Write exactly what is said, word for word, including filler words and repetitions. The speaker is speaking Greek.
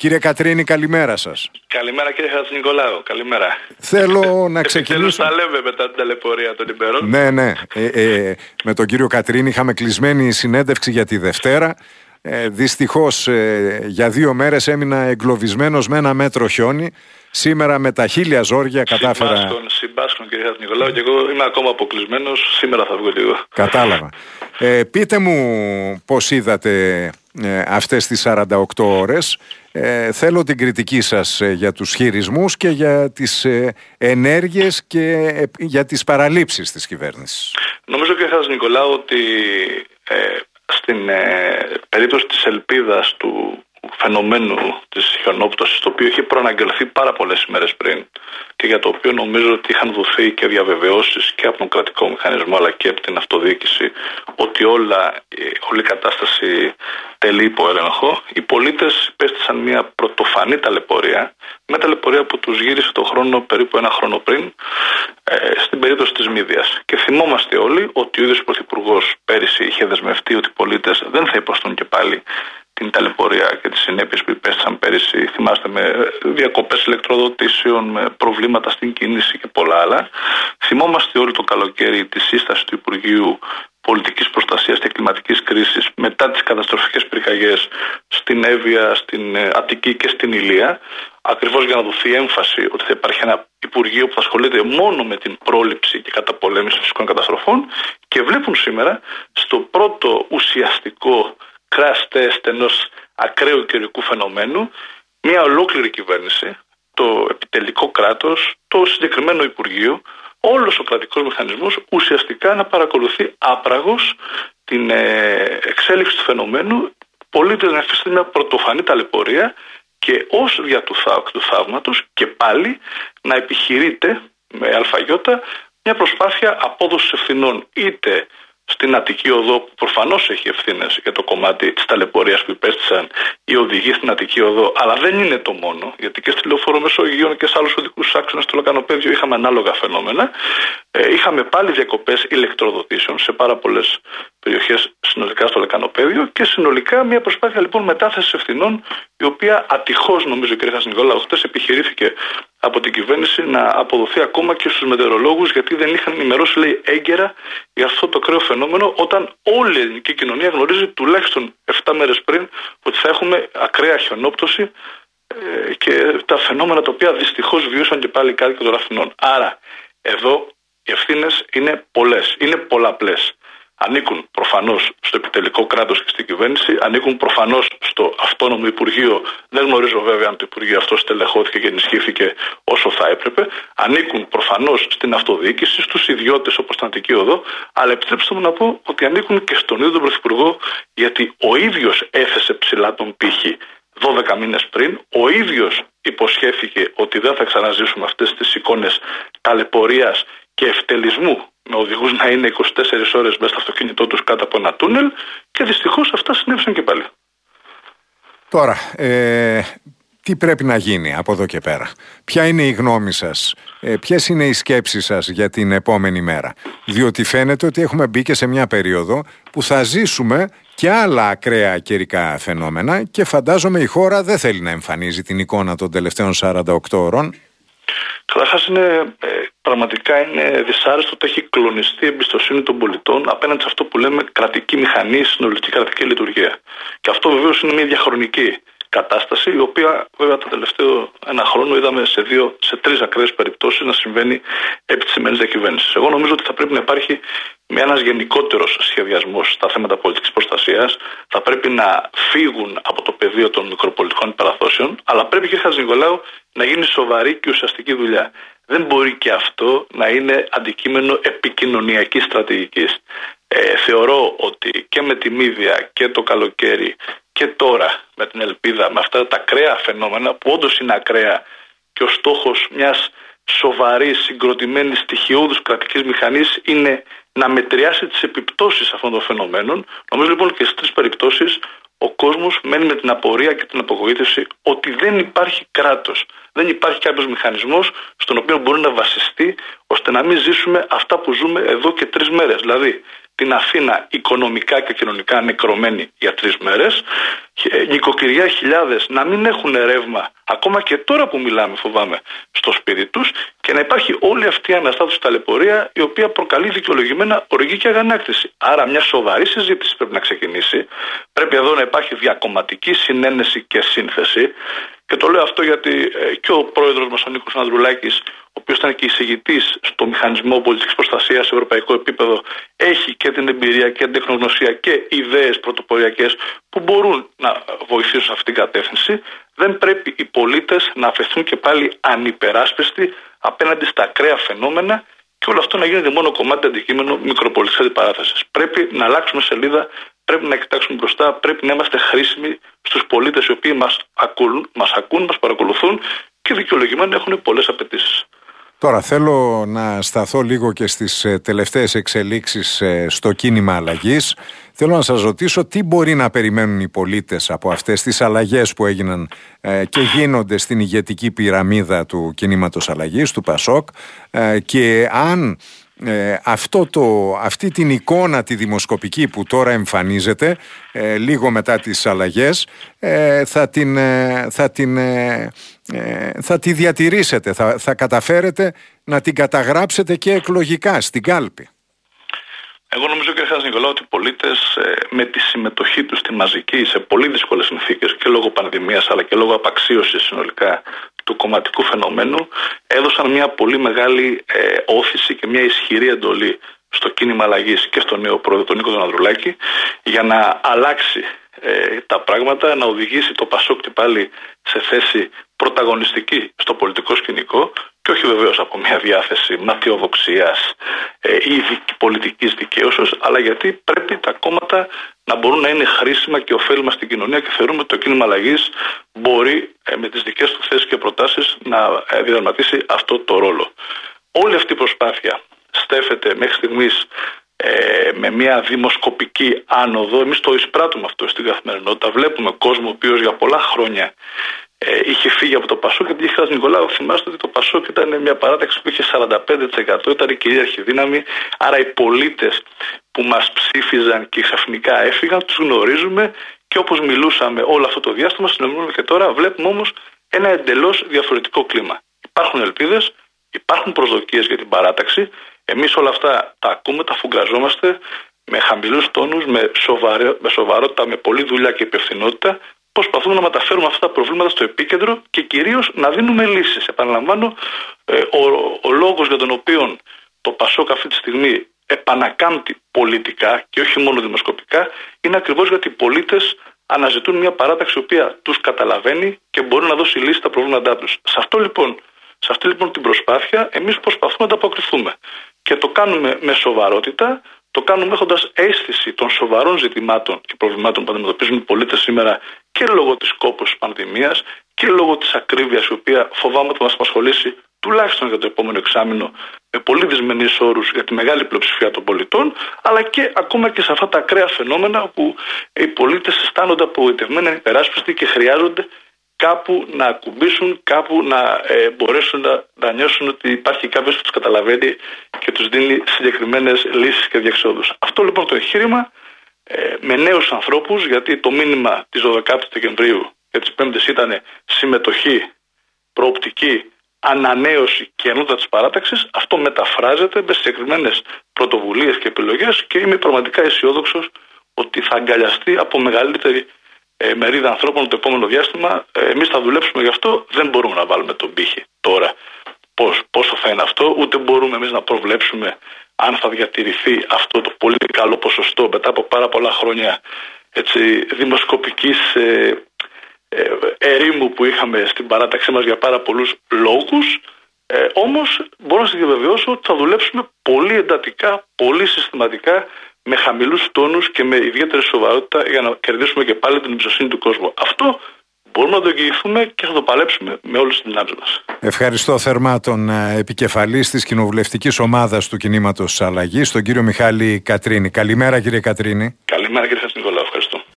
Κύριε Κατρίνη, καλημέρα σας. Καλημέρα κύριε Χατζηνικολάου, καλημέρα. Θέλω να ξεκινήσω. Επιτέλους τα λέμε μετά την ταλαιπωρία των ημερών. Ναι, ναι. Ε, ε, με τον κύριο Κατρίνη είχαμε κλεισμένη συνέντευξη για τη Δευτέρα. Ε, δυστυχώς ε, για δύο μέρες έμεινα εγκλωβισμένος με ένα μέτρο χιόνι. Σήμερα με τα χίλια ζόρια κατάφερα. Συμπάσχων, συμπάσχων κύριε Χατζηνικολάου, και εγώ είμαι ακόμα αποκλεισμένος. Σήμερα θα βγω λίγο. Κατάλαβα. Ε, πείτε μου πώς είδατε ε, αυτές τις σαράντα οκτώ ώρες. Ε, θέλω την κριτική σας ε, για τους χειρισμούς και για τις ε, ενέργειες και ε, για τις παραλήψεις της κυβέρνησης. Νομίζω κύριε Χατζηνικολάου ότι ε, στην ε, περίπτωση της ελπίδας του φαινομένου της χιονόπτωσης, το οποίο είχε προαναγγελθεί πάρα πολλές ημέρες πριν και για το οποίο νομίζω ότι είχαν δοθεί και διαβεβαιώσεις και από τον κρατικό μηχανισμό αλλά και από την αυτοδιοίκηση ότι όλα, όλη η κατάσταση τελεί υπό έλεγχο, οι πολίτες υπέστησαν μια πρωτοφανή ταλαιπωρία, μια ταλαιπωρία που τους γύρισε το χρόνο περίπου ένα χρόνο πριν ε, στην περίπτωση της Μύδιας. Και θυμόμαστε όλοι ότι ο ίδιος ο Πρωθυπουργός πέρυσι είχε δεσμευτεί ότι οι πολίτες δεν θα υποστούν και πάλι την ταλαιπωρία και τις συνέπειες που υπέστησαν πέρυσι. Θυμάστε, με διακοπές ηλεκτροδοτήσεων, με προβλήματα στην κίνηση και πολλά άλλα. Θυμόμαστε όλοι το καλοκαίρι τη σύσταση του Υπουργείου Πολιτικής Προστασίας και Κλιματικής Κρίσης μετά τις καταστροφικές πυρκαγιές στην Εύβοια, στην Αττική και στην Ηλία, ακριβώς για να δοθεί έμφαση ότι θα υπάρχει ένα Υπουργείο που θα ασχολείται μόνο με την πρόληψη και καταπολέμηση φυσικών καταστροφών, και βλέπουν σήμερα στο πρώτο ουσιαστικό crash test ενός ακραίου καιρικού φαινομένου μια ολόκληρη κυβέρνηση, το επιτελικό κράτος, το συγκεκριμένο Υπουργείο, όλος ο κρατικός μηχανισμός ουσιαστικά να παρακολουθεί άπραγος την ε, εξέλιξη του φαινομένου, πολίτες να αφήσουν μια πρωτοφανή ταλαιπωρία και ως δια του, θά, του θαύματος και πάλι να επιχειρείται με αλφαγιώτα μια προσπάθεια απόδοσης ευθυνών, είτε στην Αττική Οδό, που προφανώς έχει ευθύνες για το κομμάτι της ταλαιπωρίας που υπέστησαν οι οδηγοί στην Αττική Οδό, αλλά δεν είναι το μόνο, γιατί και στη Λεωφόρο Μεσογείων και σε άλλους οδικούς άξονες στο λεκανοπέδιο είχαμε ανάλογα φαινόμενα. Ε, είχαμε πάλι διακοπές ηλεκτροδοτήσεων σε πάρα πολλές περιοχές συνολικά στο λεκανοπέδιο και συνολικά μια προσπάθεια λοιπόν μετάθεσης ευθυνών, η οποία ατυχώς, νομίζω κύριε Χατζηνικολάου, χτες επιχειρήθηκε από την κυβέρνηση να αποδοθεί ακόμα και στους μετεωρολόγους, γιατί δεν είχαν ενημερώσει, λέει, έγκαιρα για αυτό το ακραίο φαινόμενο, όταν όλη η ελληνική κοινωνία γνωρίζει τουλάχιστον επτά μέρες πριν ότι θα έχουμε ακραία χιονόπτωση ε, και τα φαινόμενα τα οποία δυστυχώς βιώσαν και πάλι οι κάτοικοι των Αθηνών. Άρα εδώ οι ευθύνες είναι πολλές, είναι πολλαπλές. Ανήκουν προφανώς στο επιτελικό κράτος και στην κυβέρνηση, ανήκουν προφανώς στο αυτόνομο Υπουργείο. Δεν γνωρίζω βέβαια αν το Υπουργείο αυτό στελεχώθηκε και ενισχύθηκε όσο θα έπρεπε. Ανήκουν προφανώς στην αυτοδιοίκηση, στους ιδιώτες όπως την Αττική Οδό, αλλά επιτρέψτε μου να πω ότι ανήκουν και στον ίδιο τον Πρωθυπουργό, γιατί ο ίδιος έθεσε ψηλά τον πύχη δώδεκα μήνες πριν, ο ίδιος υποσχέθηκε ότι δεν θα ξαναζήσουμε αυτές τις εικόνες ταλαιπωρίας και ευτελισμού, με οδηγούς να είναι είκοσι τέσσερις ώρες μέσα στο αυτοκίνητό τους κάτω από ένα τούνελ, και δυστυχώς αυτά συνέβησαν και πάλι. Τώρα, ε, τι πρέπει να γίνει από εδώ και πέρα? Ποια είναι η γνώμη σας? Ε, ποιες είναι οι σκέψεις σας για την επόμενη μέρα? Διότι φαίνεται ότι έχουμε μπει και σε μια περίοδο που θα ζήσουμε και άλλα ακραία καιρικά φαινόμενα και φαντάζομαι η χώρα δεν θέλει να εμφανίζει την εικόνα των τελευταίων σαράντα οκτώ ώρων. Καταρχάς είναι, ε, πραγματικά είναι δυσάρεστο ότι έχει κλονιστεί η εμπιστοσύνη των πολιτών απέναντι σε αυτό που λέμε κρατική μηχανή, συνολική κρατική λειτουργία. Και αυτό βεβαίως είναι μια διαχρονική κατάσταση, η οποία βέβαια το τελευταίο ένα χρόνο είδαμε σε, δύο, σε τρεις ακραίες περιπτώσεις να συμβαίνει επί της σημερινής διακυβέρνησης. Εγώ νομίζω ότι θα πρέπει να υπάρχει με ένας γενικότερος σχεδιασμός στα θέματα πολιτικής προστασίας. Θα πρέπει να φύγουν από το πεδίο των μικροπολιτικών υπεραθώσεων, αλλά πρέπει, κύριε Χατζηνικολάου, να γίνει σοβαρή και ουσιαστική δουλειά. Δεν μπορεί και αυτό να είναι αντικείμενο επικοινωνιακής στρατηγικής. Ε, θεωρώ ότι και με τη Μύδια και το καλοκαίρι και τώρα με την Ελπίδα, με αυτά τα ακραία φαινόμενα που όντως είναι ακραία, και ο στόχος μιας σοβαρής, συγκροτημένης, στοιχειώδους κρατικής μηχανής είναι να μετριάσει τις επιπτώσεις αυτών των φαινομένων. Νομίζω λοιπόν και στις τρεις περιπτώσεις ο κόσμος μένει με την απορία και την απογοήτευση ότι δεν υπάρχει κράτος. Δεν υπάρχει κάποιος μηχανισμός στον οποίο μπορεί να βασιστεί ώστε να μην ζήσουμε αυτά που ζούμε εδώ και τρεις μέρες. Δηλαδή την Αθήνα οικονομικά και κοινωνικά νεκρωμένη για τρεις μέρες, νοικοκυριά χιλιάδες να μην έχουν ρεύμα, ακόμα και τώρα που μιλάμε φοβάμαι, στο σπίτι τους, και να υπάρχει όλη αυτή η αναστάτωση ταλαιπωρία, η οποία προκαλεί δικαιολογημένα οργή και αγανάκτηση. Άρα μια σοβαρή συζήτηση πρέπει να ξεκινήσει. Πρέπει εδώ να υπάρχει διακομματική συνένεση και σύνθεση. Και το λέω αυτό γιατί ε, και ο πρόεδρος μας, ο Νίκος Ανδρουλάκης, ο οποίος ήταν και εισηγητής στο μηχανισμό πολιτικής προστασίας σε ευρωπαϊκό επίπεδο, έχει και την εμπειρία και την τεχνογνωσία και ιδέες πρωτοποριακές που μπορούν να βοηθήσουν σε αυτήν την κατεύθυνση. Δεν πρέπει οι πολίτες να αφαιθούν και πάλι ανυπεράσπιστοι απέναντι στα ακραία φαινόμενα και όλο αυτό να γίνεται μόνο κομμάτι αντικείμενο μικροπολιτικής αντιπαράθεσης. Πρέπει να αλλάξουμε σελίδα. Πρέπει να κοιτάξουμε μπροστά, πρέπει να είμαστε χρήσιμοι στους πολίτες οι οποίοι μας ακούν, μας ακούν, μας παρακολουθούν και δικαιολογημένα έχουν πολλές απαιτήσεις. Τώρα θέλω να σταθώ λίγο και στις τελευταίες εξελίξεις στο κίνημα αλλαγής. Θέλω να σας ρωτήσω τι μπορεί να περιμένουν οι πολίτες από αυτές τις αλλαγές που έγιναν και γίνονται στην ηγετική πυραμίδα του κινήματος αλλαγής, του Πασόκ, και αν Ε, αυτό το, αυτή την εικόνα τη δημοσκοπική που τώρα εμφανίζεται ε, λίγο μετά τις αλλαγές ε, θα, την, ε, θα, την, ε, ε, θα τη διατηρήσετε, θα, θα καταφέρετε να την καταγράψετε και εκλογικά στην κάλπη. Εγώ νομίζω, κύριε Χατζηνικολάου, ότι οι πολίτες ε, με τη συμμετοχή τους στη μαζική σε πολύ δύσκολες συνθήκες και λόγω πανδημίας αλλά και λόγω απαξίωσης συνολικά του κομματικού φαινομένου έδωσαν μια πολύ μεγάλη ε, όθηση και μια ισχυρή εντολή στο κίνημα αλλαγής και στον νέο πρόεδρο τον Νίκο Ανδρουλάκη για να αλλάξει ε, τα πράγματα, να οδηγήσει το Πασόκ και πάλι σε θέση πρωταγωνιστική στο πολιτικό σκηνικό και όχι βεβαίως από μια διάθεση ματιοδοξίας ε, ή πολιτικής δικαίωσης, αλλά γιατί πρέπει τα κόμματα να μπορούν να είναι χρήσιμα και ωφέλιμα στην κοινωνία και θεωρούμε ότι το κίνημα αλλαγής μπορεί ε, με τις δικές του θέσεις και προτάσεις να ε, διαδραματίσει αυτό το ρόλο. Όλη αυτή η προσπάθεια στέφεται μέχρι στιγμής ε, με μια δημοσκοπική άνοδο. Εμείς το εισπράττουμε αυτό στην καθημερινότητα. Βλέπουμε κόσμο ο οποίος για πολλά χρόνια ε, είχε φύγει από το Πασόκ, γιατί είχε Νικολάου, θυμάστε ότι το Πασόκ ήταν μια παράταξη που είχε σαράντα πέντε τοις εκατό, ήταν η κυρίαρχη δύναμη. Άρα οι πολίτες που μας ψήφιζαν και ξαφνικά έφυγαν, τους γνωρίζουμε και όπως μιλούσαμε όλο αυτό το διάστημα, συνομιλούμε και τώρα. Βλέπουμε όμως ένα εντελώς διαφορετικό κλίμα. Υπάρχουν ελπίδες, υπάρχουν προσδοκίες για την παράταξη. Εμείς όλα αυτά τα ακούμε, τα φουγκραζόμαστε με χαμηλούς τόνους, με, σοβαρό, με σοβαρότητα, με πολλή δουλειά και υπευθυνότητα. Προσπαθούμε να μεταφέρουμε αυτά τα προβλήματα στο επίκεντρο και κυρίως να δίνουμε λύσεις. Επαναλαμβάνω, ο, ο λόγος για τον οποίο το Πασόκ αυτή τη στιγμή επανακάμπτει πολιτικά και όχι μόνο δημοσκοπικά είναι ακριβώς γιατί οι πολίτες αναζητούν μια παράταξη η οποία τους καταλαβαίνει και μπορεί να δώσει λύση στα προβλήματά τους. Σε αυτό λοιπόν, σε αυτή λοιπόν την προσπάθεια εμείς προσπαθούμε να ανταποκριθούμε και το κάνουμε με σοβαρότητα, το κάνουμε έχοντας αίσθηση των σοβαρών ζητημάτων και προβλημάτων που αντιμετωπίζουν οι πολίτες σήμερα και λόγω της κόπωσης της πανδημίας και λόγω της ακρίβειας η οποία φοβάμαι ότι μας απασχολήσει τουλάχιστον για το επόμενο εξάμηνο με πολύ δυσμενείς όρους για τη μεγάλη πλειοψηφία των πολιτών, αλλά και ακόμα και σε αυτά τα ακραία φαινόμενα όπου οι πολίτες αισθάνονται απογοητευμένοι, ανυπεράσπιστοι και χρειάζονται κάπου να ακουμπήσουν, κάπου να ε, μπορέσουν να, να νιώσουν ότι υπάρχει κάποιος που τους καταλαβαίνει και τους δίνει συγκεκριμένες λύσεις και διεξόδους. Αυτό λοιπόν το εγχείρημα ε, με νέους ανθρώπους, γιατί το μήνυμα της δωδεκάτης Δεκεμβρίου και της Πέμπτης ήταν συμμετοχή, προοπτική, ανανέωση και ενότητα της παράταξης, αυτό μεταφράζεται με συγκεκριμένες πρωτοβουλίες και επιλογές και είμαι πραγματικά αισιόδοξος ότι θα αγκαλιαστεί από μεγαλύτερη ε, μερίδα ανθρώπων το επόμενο διάστημα. Ε, εμείς θα δουλέψουμε γι' αυτό, δεν μπορούμε να βάλουμε τον πύχη τώρα πώς, πόσο θα είναι αυτό, ούτε μπορούμε εμείς να προβλέψουμε αν θα διατηρηθεί αυτό το πολύ καλό ποσοστό μετά από πάρα πολλά χρόνια έτσι, δημοσκοπικής ε, ε, ερήμου που είχαμε στην παράταξή μας για πάρα πολλούς λόγους. Ε, όμως μπορώ να σας διαβεβαιώσω ότι θα δουλέψουμε πολύ εντατικά, πολύ συστηματικά, με χαμηλούς τόνους και με ιδιαίτερη σοβαρότητα για να κερδίσουμε και πάλι την εμπιστοσύνη του κόσμου. Αυτό μπορούμε να το εγγυηθούμε και θα το παλέψουμε με όλες τις δυνάμεις μας. Ευχαριστώ θερμά τον επικεφαλής της κοινοβουλευτικής ομάδας του κινήματος αλλαγής, τον κύριο Μιχάλη Κατρίνη. Καλημέρα κύριε Κατρίνη. Καλημέρα κύριε Χατζηνικολάου.